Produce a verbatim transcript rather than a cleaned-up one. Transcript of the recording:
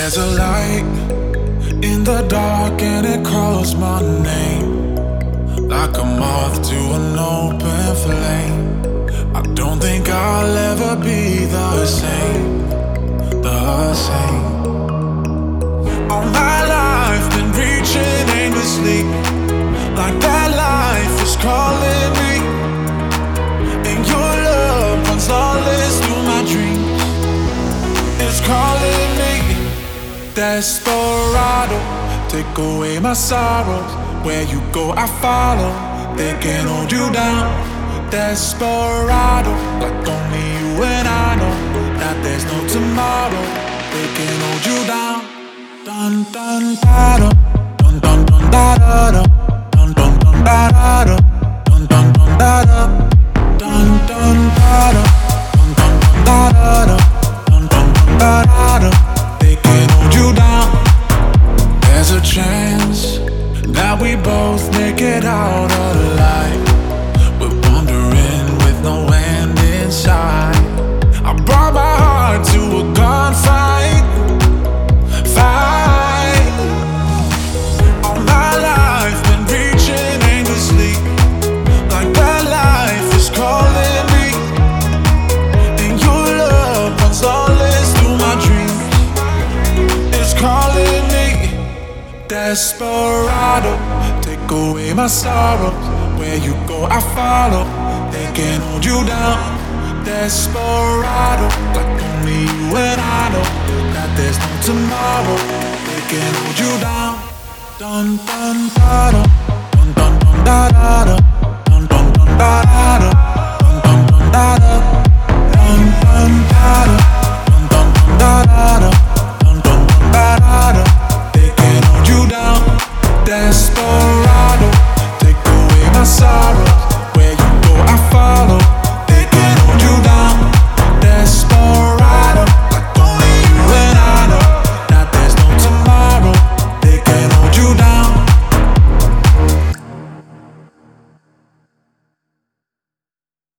There's a light in the dark and it calls my name, like a moth to an open flame. I don't think I'll ever be the same, the same. All my life been reaching aimlessly, like that life is calling me. And your love runs lawless through my dreams, it's calling me. Desperado, take away my sorrows. Where you go, I follow. They can hold you down. Desperado, like only you and I know that there's no tomorrow. They can hold you down. Dun dun da da, dun dun dun da da da, dun dun dun da da da, dun dun dun da da, dun dun da da, dun dun dun da da da, dun dun dun da da da. They can hold you down. There's a chance that we both make it out alive. We're wandering with no end in sight. I brought my heart to a gunfight, fight. All my life been reaching aimlessly, like that life is calling me. And your love runs lawless through my dreams, it's calling me. Desperado, take away my sorrows. Where you go, I follow. They can hold you down. Desperado, like only you and I know that there's no tomorrow. They can hold you down. Dun dun da da, dun dun dun da da da, dun dun dun da da da, dun dun dun da da, dun dun da da, dun dun dun da da da, dun dun dun da da da. They can hold you down. Desperado.